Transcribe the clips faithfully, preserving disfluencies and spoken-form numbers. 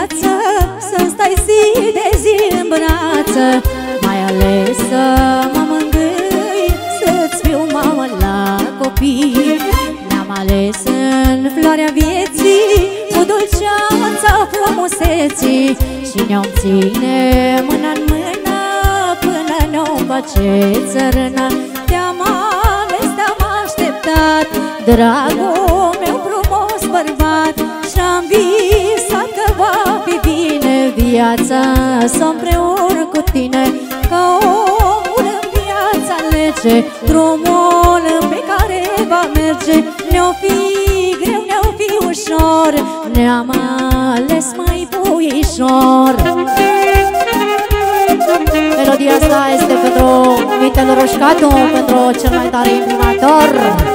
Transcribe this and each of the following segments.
viață, să-mi stai zi de zi în brață. Mai ales să mă mângâi, să-ți fiu mamă la copii. Ne-am ales în floarea vieții, cu dulceața frumuseții, și ne-om ține mână-n mână până ne-om face țărână. Te-am ales, te-am așteptat, dragul meu frumos bărbat, și-am visat că va fi bine viața să împreună cu tine. Ca omul în viața alege drumul pe care va merge. Ne-o fi greu, ne-o fi ușor, ne-am ales mai puișor. Melodia asta este pentru Vitel Roșcatu, pentru cel mai tare imprimator.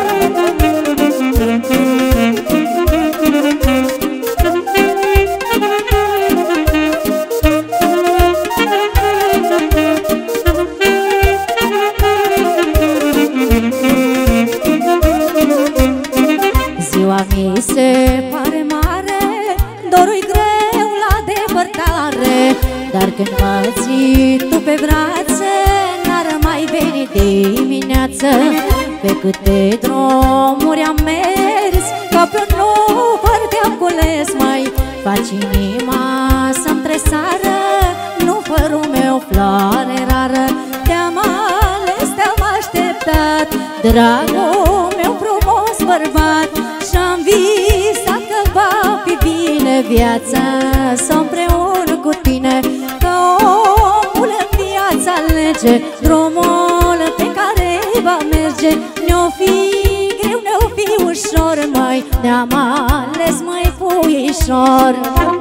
Ziua mi se pare mare, dorul-i greu la depărtare, dar când mă ții tu pe brațe, n-ar mai veni dimineață. Pe câte drumuri am mers, ca pe un număr te-am cules, mai faci inima să-mi tresară, numărul meu floare rară. Te-am ales, te-am așteptat, dragul meu frumos bărbat, și-am visat că va fi bine viața să împreună cu tine. Că omul în viața alege drumul pe care va merge. Ne-o fi greu, ne-o fi ușor, mai ne-am ales mai puișor.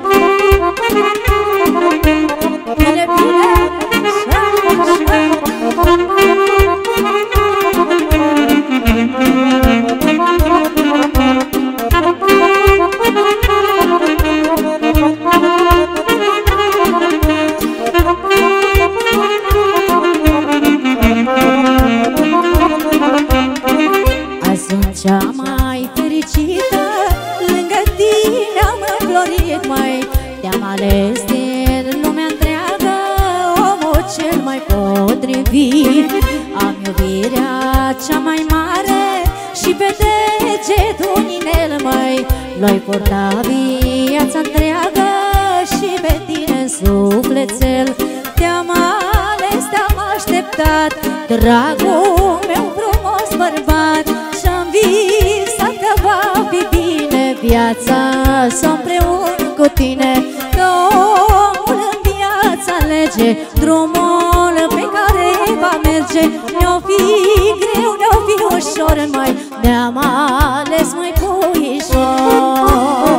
Bine, bine, azi sunt cea mai fericită, lângă tine am înflorit, mai te-am ales din lumea întreagă, omul cel mai potrivit. Am iubirea cea mai mare și pe degetul inel, mai l-ai purta viața întreagă și pe tine în sufletel. Te-am ales, te-am așteptat, dragul meu frumos bărbat, și-am visat că va fi bine viața să împreună cu tine. Că omul în viața alege drumul pe care va merge. Ne-o fi greu, ne-o fi ușor, mai ne-am ales mai puișor.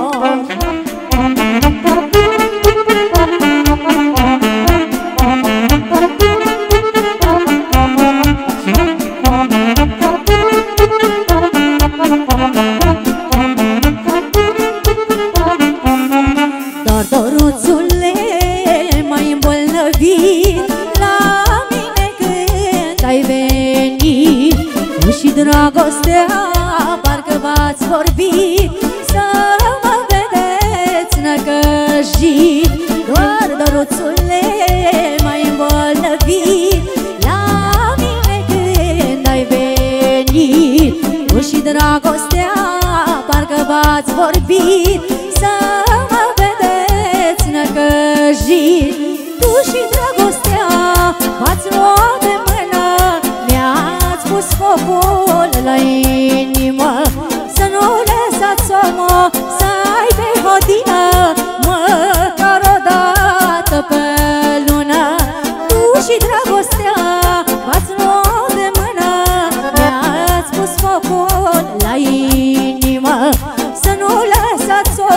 Doar doruțule m-ai îmbolnăvit la mine când ai venit, tu și dragostea parcă v-ați vorbit să mă vedeți năcăjit. Doar doruțule m-ai îmbolnăvit la mine când ai venit, tu și dragostea parcă v-ați vorbit să mă vedeți năcăjit. Tu și dragostea v-ați luat de mână, mi-ați pus focul la inimă, să nu lăsați omul să aibă hodină, măcar o dată pe lună. Tu și dragostea v-ați luat de mână, mi-ați pus focul la inimă, să nu lăsați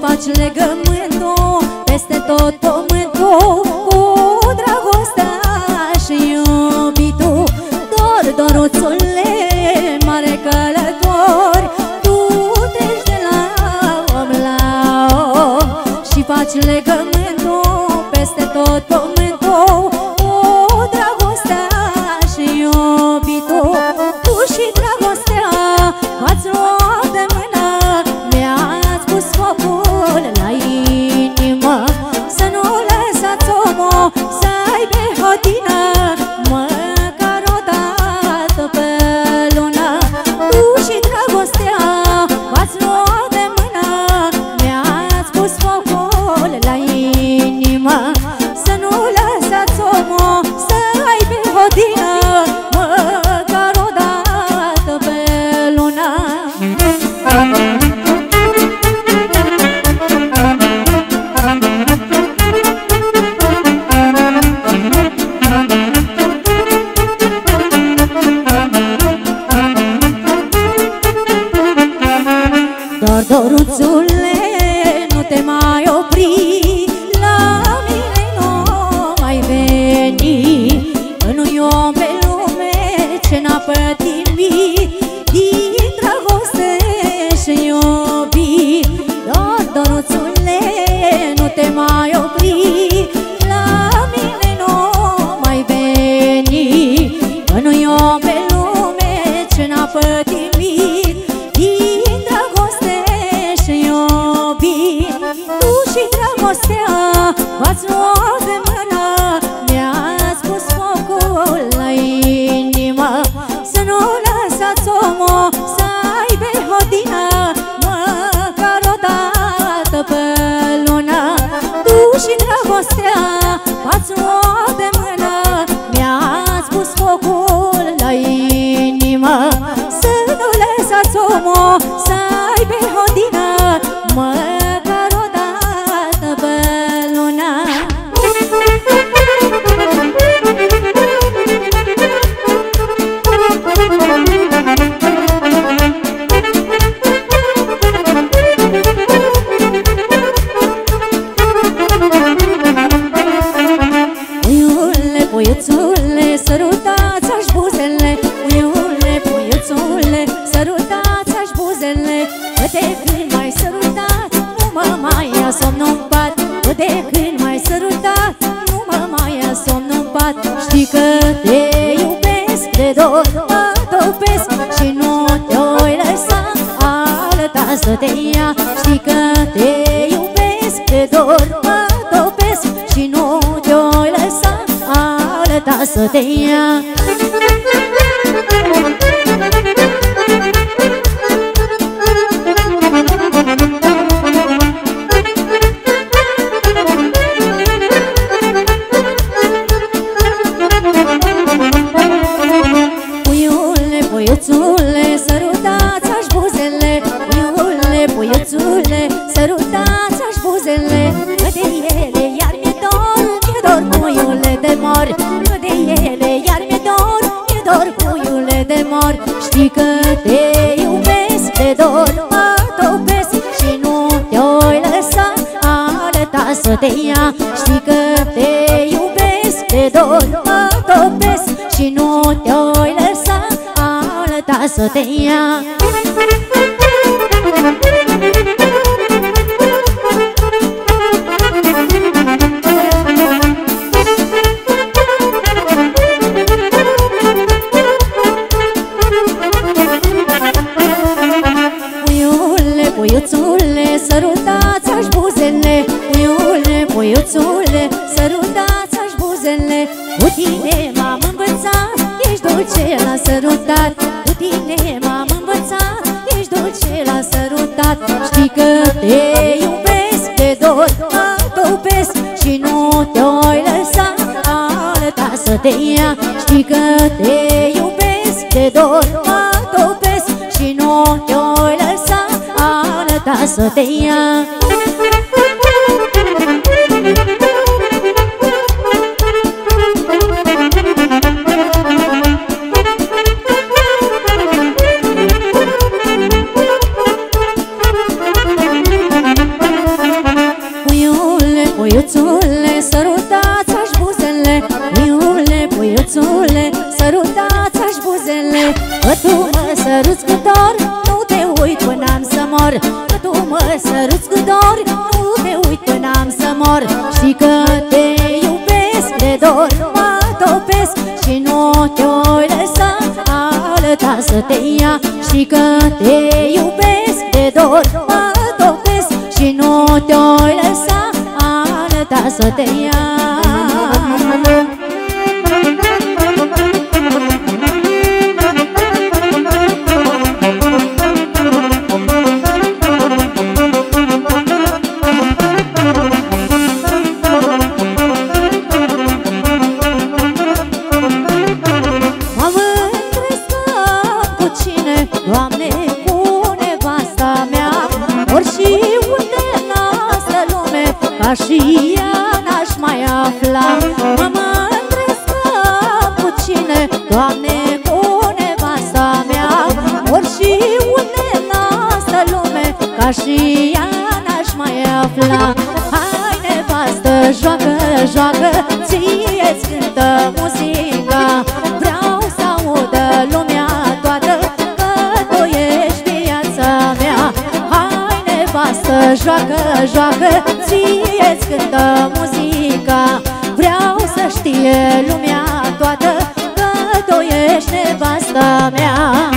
faci legământul peste tot pământul cu dragostea și iubitul. Dor, doruțule, mare călător, tu treci de la om la om și faci legământul peste tot pământul cu dragostea și iubitul. Tu și dragostea v-ați luat de mână, mi-ați pus focul la inimă. Să nu lăsați omul să aibă hodină, măcar o dată pe lună. Tu și dragostea v-ați luat de mână, mi-ați pus focul la inimă. Să nu lăsați omul să aibă hodină, măcar o dată pe lună. Dor, doruțule, nu te mai opri, la mine nu mai veni. Că nu-i om pe lume ce n-a pătimit din dragoste și iubit. Dor, doruțule, nu te mai opri, la mine nu mai veni. Că nu-i om pe lume ce n-a pătimit din dragoste și iubit. Tu și dragostea v-ați luat de mână, mi-ați pus focul la inimă. Să nu lăsați omul să aibă hodină, măcar o dată pe lună. Tu și dragostea v-ați luat de mână, mi-ați pus focul la inimă. Să nu lăsați omul să aibă hodină, măcar o dată pe lună. Puiule, puiuțule, sărutați-aș buzele. Puiule, puiuțule, sărutați-aș buzele. Că de când m-ai sărutat, nu mă mai ia somnul-n pat. Că de când m-ai sărutat, nu mă mai ia somnul-n pat. Știi că te iubesc, de dor mă topesc și nu te-oi lăsa alta să te ia. Știi că te iubesc, de dor mă topesc și nu te-oi lăsa alta să te ia. Puiule, puiuțule, sărutați-aș buzele. Puiule, puiuțule, sărutați-aș buzele. Că de ele iar mi-e dor, mi-e dor, puiule, de mor. Că de ele iar mi-e dor, mi-e dor, puiule, de mor. Știi că te iubesc, de dor mă topesc și nu te-oi lăsa alta să te ia. Știi că te iubesc, de dor mă topesc și nu te-oi lăsa alta să te ia. Puiule, puiuțule, sărutați-aș buzele. Puiule, puiuțule, sărutați-aș buzele. Cu tine m-am învățat, ești dulce la sărutat. Cu tine m-am învățat, ești dulce la sărutat. Știi că te iubesc, de dor mă topesc și nu te-oi lăsa alta să te ia. Știi că te iubesc, de dor mă topesc și nu te-oi lăsa alta să te ia. săruți cu dor, nu te uit până am să mor. Știi că te iubesc, de dor mă topesc și nu te voi lăsa alta să te ia. Știi că te iubesc, de dor mă topesc și nu te voi lăsa alta să te ia. Ca și ea n-aș mai afla. Mă mândresc cu cine, Doamne, cu nevasta mea. Ori și unde n-astă lume, ca și ea n-aș mai afla. Hai, nevastă, joacă, joacă, ție-ți cântă muzica. Vreau să audă lumea toată că tu ești viața mea. Hai, nevastă, joacă, joacă, ție-ți cântă muzica. Vreau să știe lumea toată că tu ești nevasta mea.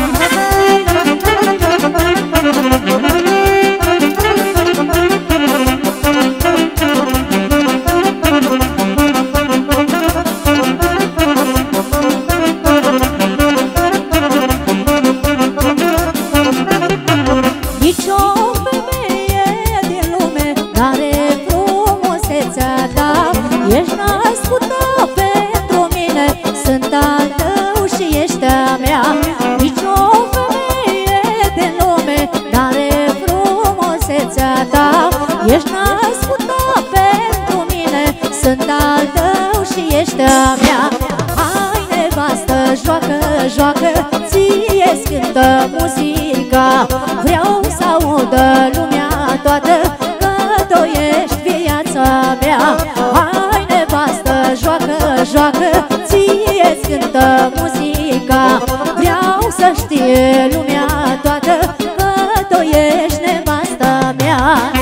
Ești născută pentru mine, sunt al tău și ești a mea. Hai, nevastă, joacă, joacă, ție-ți cântă muzica. Vreau să audă lumea toată că tu ești viața mea. Hai, nevastă, joacă, joacă, ție-ți cântă muzica. Vreau să știe lumea toată că tu ești nevasta mea.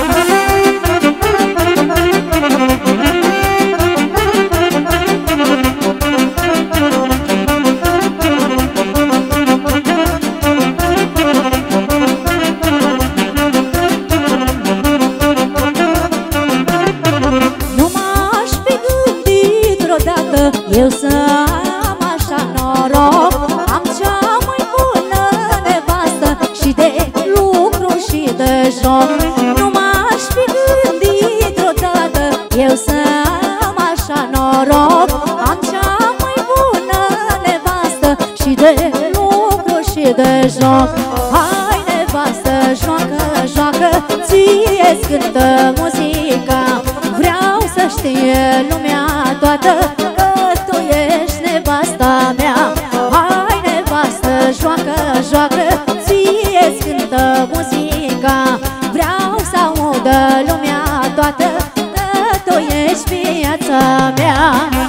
Eu să am așa noroc, am cea mai bună nevastă și de lucru și de joc. Nu m-aș fi gândit vreodată, eu să am așa noroc, am cea mai bună nevastă și de lucru și de joc. Hai, nevastă, joacă, joacă, ție-ți cântă muzica. Vreau să știe lumea toată nevasta mea. Hai, nevastă, joacă, joacă, ție-ți cântă muzica. Vreau să audă lumea toată că tu ești viața mea.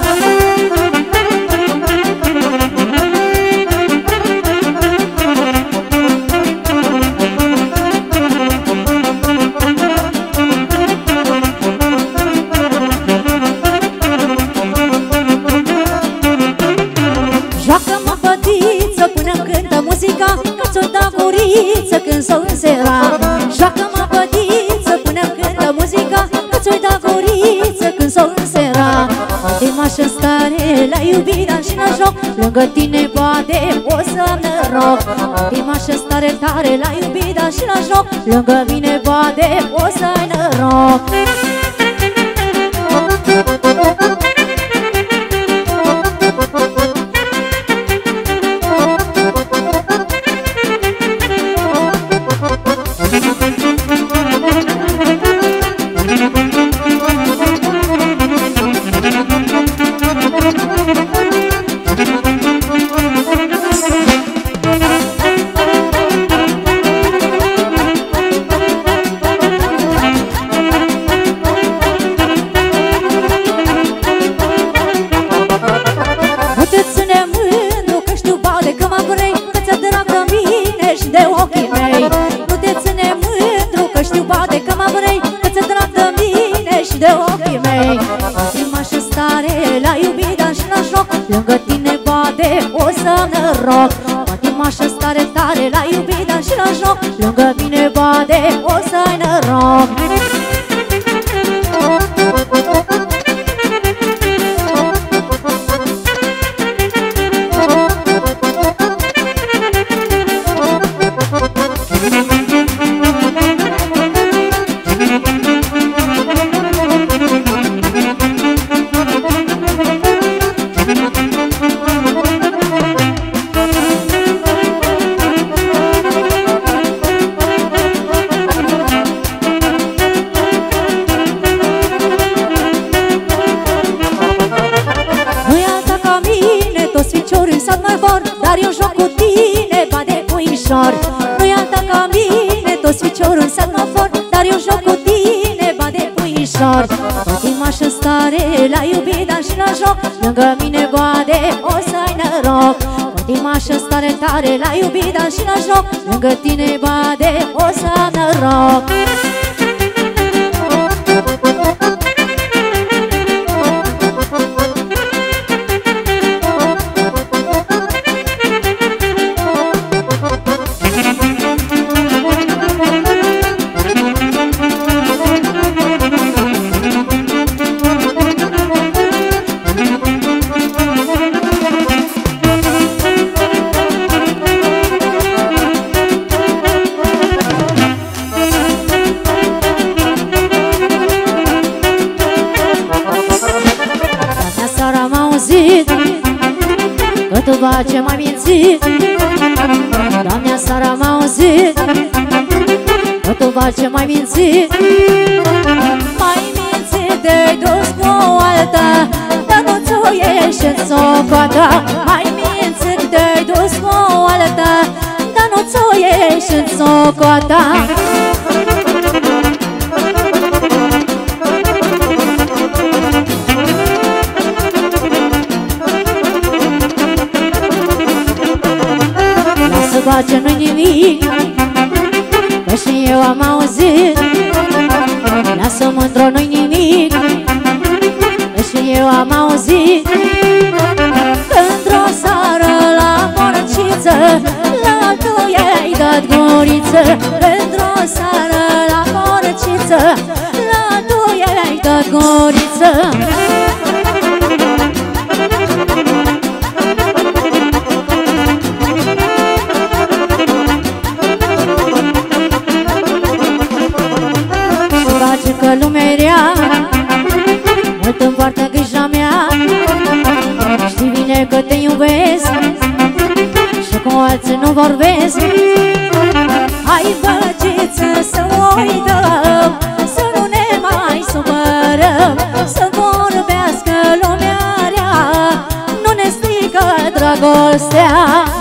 Că ți-o da guriță când s-o însera. Joacă-mă, fătiță, până-mi cântă muzica. Că ți-o da guriță când s-o însera. Poate-m-aș în stare la iubire și la joc, lângă tine poate o să am noroc. Poate-m-aș în stare tare la iubire și la joc, lângă mine poate o să ai noroc. mă vrei, că ți-e drag de mine și de ochii mei. Inima și stare la iubit, dar și la joc, lângă tine bade o să noroc. Inima și stare tare la iubit, dar și la joc, lângă mine bade o să-i noroc. Nu-i alta ca mine, toți ficiorul în sat mă for, dar eu joc cu tine, bade puișor. Inima și stare la iubit, dar și la joc, lângă mine bade o să-i noroc. Inima și stare tare la iubit, dar și la joc, lângă tine bade o să-i noroc. Ce m-ai mințit, Doamne, aseară am auzit că tu faci ce m-ai mințit. M-ai mințit, te-ai dus cu o alta, dar nu ți-o ieși în socoata. M-ai mințit, te-ai dus cu o alta, dar nu ți-o ieși în socoata. Face nu-i nimic, că și eu am auzit. Lasă mândro, nu-i nimic, că și eu am auzit. Într-o seară la porciță, la altul i-ai dat guriță. Într-o seară la porciță, la altul i-ai dat guriță. Că lumea-i rea, mult împoartă grija mea. Știi bine că te iubesc și cu alții nu vorbesc. Hai băgiță să uităm, să nu ne mai supărăm, să vorbească lumea rea, nu ne strică dragostea.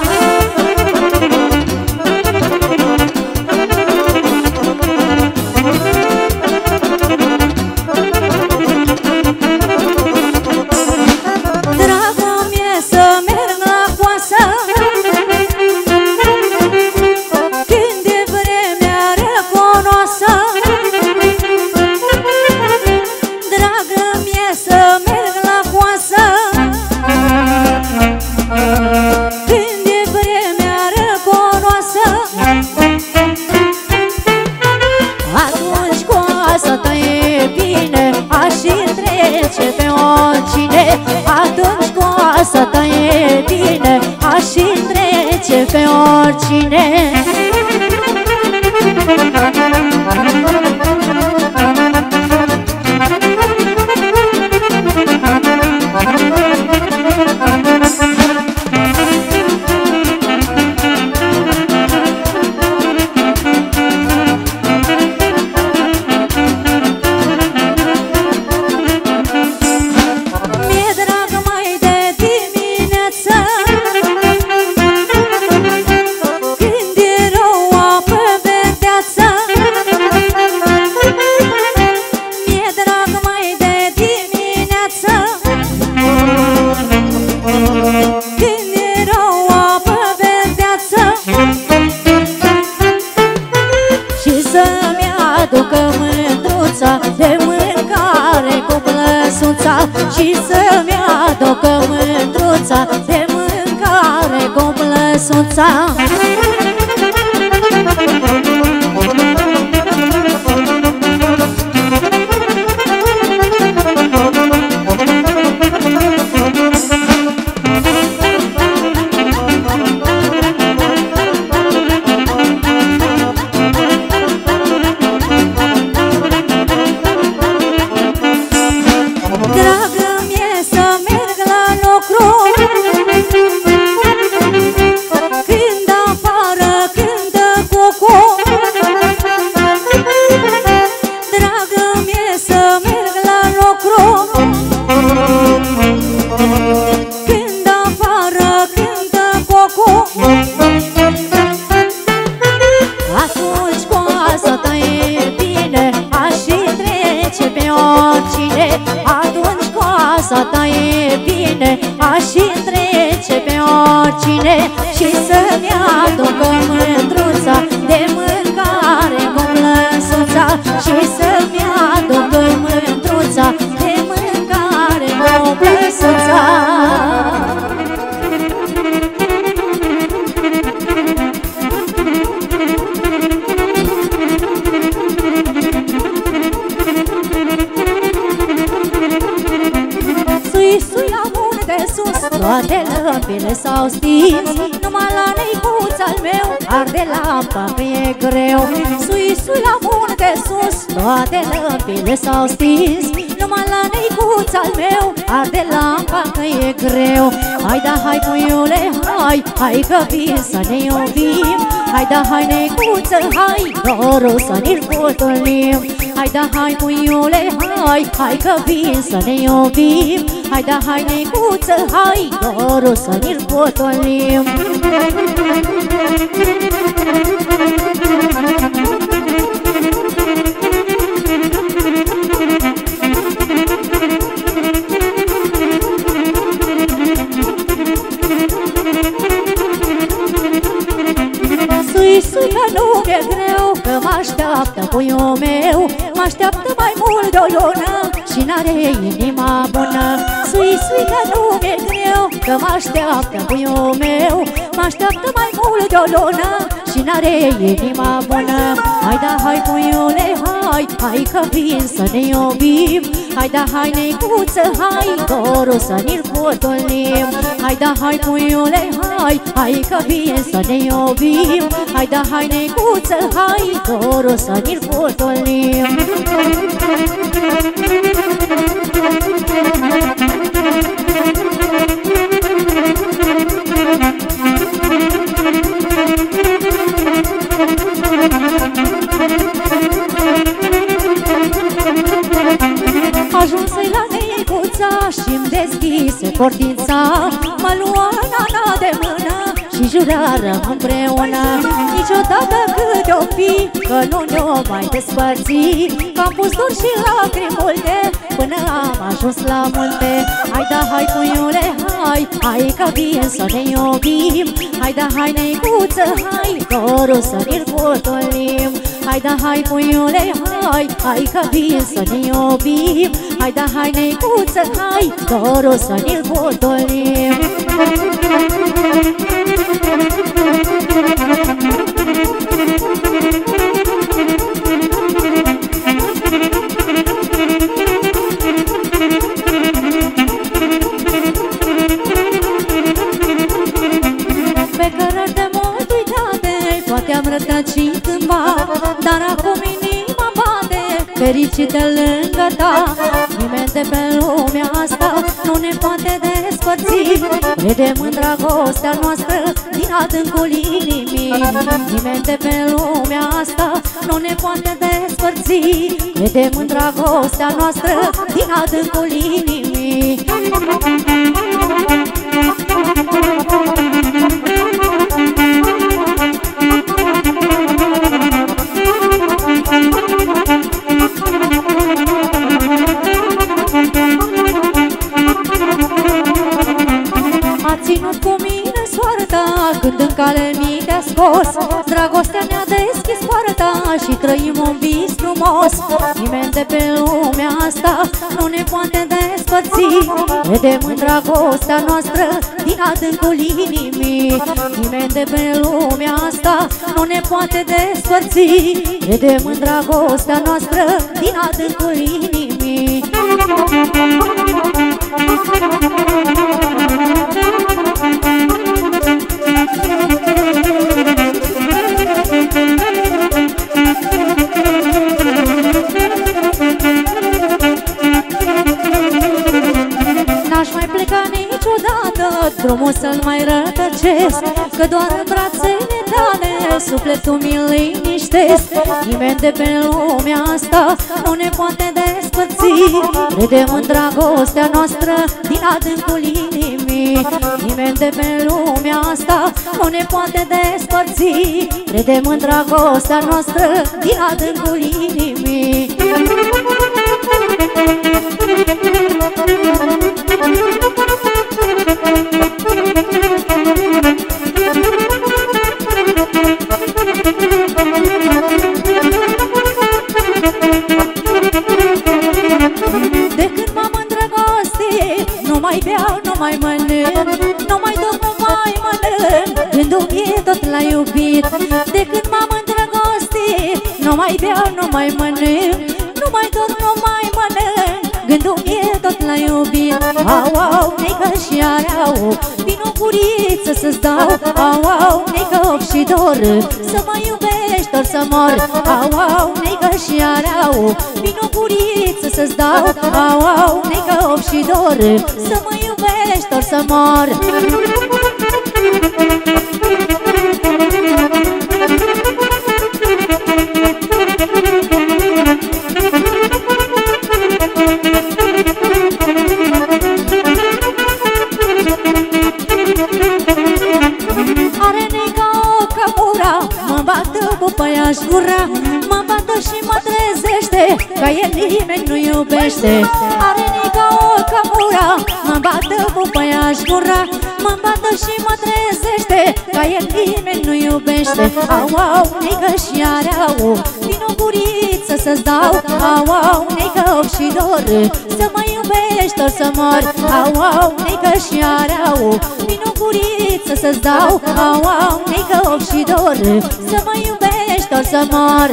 Atunci cu asta ta e bine, așa trece pe oricine. Când e rău și să-mi aducă mândruța de mâncare cu plăsuța. Și să-mi aducă mândruța de mâncare cu plăsuța. Și să-mi aducă mândruța de mâncare cu plăsuța. Sui, sui la munte sus, toate lămpile s-au stins, numai la neicuț-al meu arde lampa că e greu. Sui, sui la munte sus, toate lămpile s-au stins, numai la neicuț-al meu arde lampa că e greu. Hai da, hai puiule, hai, hai că vin să ne iubim. Hai da, hai neicuță, hai, dorul să ne-l potolim. Hai da, hai puiule, hai, hai că vin să ne iubim. Hai da, hai neicuță, hai, dorul să ne-l potolim. Sui, sui că nu mi-e greu, că m-așteaptă puiul meu. M-așteaptă mai mult de o lună și n-are inima bună. Sui, sui că nu mi-e greu, că m-așteaptă puiul meu. M-așteaptă mai mult de o lună și n-are inima bună. Hai da, hai puiule, hai, hai că vin să ne iubim. Hai da, hai neicuță, hai, dorul să ne-l potolim. Hai da, hai puiule, hai, hai că vin să ne iubim. Hai da, hai neicuță, hai, dorul să ne-l potolim. Ajunsă-i la neicuța și-mi deschise portița. Mă lua nana de mână și jurarăm împreună. Niciodată cât o fi, că nu ne-o mai despărți. Că-am pus dur și lacrimi multe până am ajuns la munte. Hai da, hai puiule, hai, hai că vin să ne iubim. Hai da, hai neicuță, hai, dorul să ne-l potolim. Hai da, hai puiule, hai, hai că vin să ne iubim. Hai da, hai neicuță, hai, dorul să ne-l potolim. Pe cărări de mult uitate, poate am rătăcit cândva, dar acum inima bate, fericită lângă ta. Nimeni de pe lumea asta nu ne poate despărți. Credem în dragostea noastră din adâncul inimii. Nimeni de pe lumea asta nu ne poate despărți. Credem în dragostea noastră din adâncul inimii. A ținut cu mine soarta când în cale mi te-a scos. Dragostea ne-a deschis poarta și trăim un vis frumos. Nimeni de pe lumea asta nu ne poate despărți. despărți. Vedem în dragostea noastră din adâncul inimii. Nimeni de pe lumea asta nu ne poate despărți. Vedem în dragostea noastră din adâncul inimii. N-aș mai pleca niciodată, drumul să-l mai rătăcesc, că doar în brațele tale sufletul mi-l liniștesc. Nimeni de pe lumea asta nu ne poate despărți. Credem în dragostea noastră din adâncul inimii. Nimeni de pe lumea asta nu ne poate despărți. Credem în dragostea noastră din adâncul inimii. De când m-am îndrăgostit, nu mai beau, nu mai mănânc, nu mai dorm, nu mai mănânc, gândul e tot la iubit. De când m-am îndrăgostit, nu mai beau, nu mai mănânc, nu mai dorm, nu mai mănânc, gândul e tot la iubit. Au, au, neică și areau, vin o guriță să-ți dau. Au, au, neică op și dor, să mă iubești ori să mor. Au, au, neică și areau, vin o guriță să-ți dau. Au, au, neică op și dor, să mă iubești ori să mor. Are neica o cămura, mă bată pupăia-și gura, mă bată și mă trezește, ca el nimeni nu iubește. Are neica o cămura, mă bată pupăia-și gura, mă bată și mă trezește, ca el nimeni nu iubește. Au, au, neică și areau, vin o guriță să-ți dau. Au, au, neică op și dor, să mă iubești ori să mor. Au, au, neică și areau, vin o guriță să-ți dau. Au, au, neică op și dor, să mă iubești ori să mor.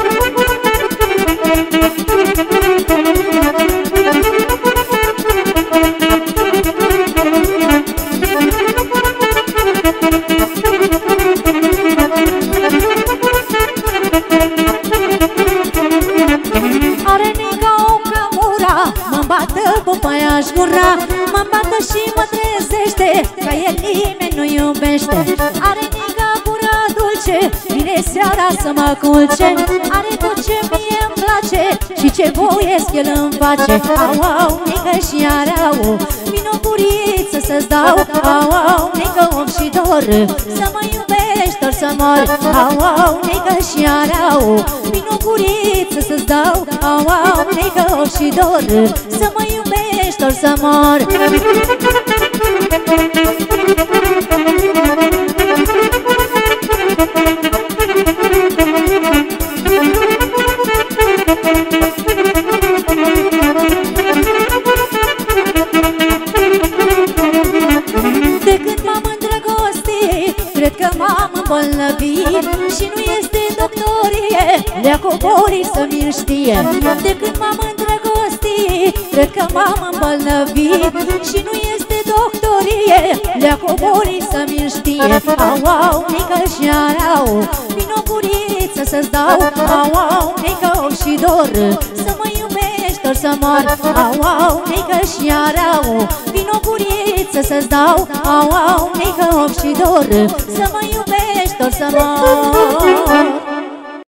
Are neica o cămura, mă bată pupăia-și gura, mă bată și mă trezește, ca el nimeni nu iubește. Are neica gura dulce, vine seara să mă culce, are tot ce mie-mi place și ce voiesc el îmi face. Au, au, neică și areau, vin o guriță să-ți dau. Au, au, neică om și dor, să mă iubești ori să mor. Au, au, neică și areau, vin o guriță să-ți dau. Au, au, neică om și dor, să mă iubești ori să mor. De când m-am îndrăgostit, cred că m-am îmbolnăvit, și nu este doctorie, le-a coborit să mi-l știe. De când m-am îndrăgostit, cred că m-am îmbolnăvit, și nu este doctorie, le-a coborit să mi-l știe. Au, au, neică și areau, vin o guriță să-ți dau. Au, au, neică op și dor, să mă iubești ori să mor. Au, au, neică și areau, vin o guriță să-ți dau. Au, au, neică op și dor, să mă iubești ori să mor.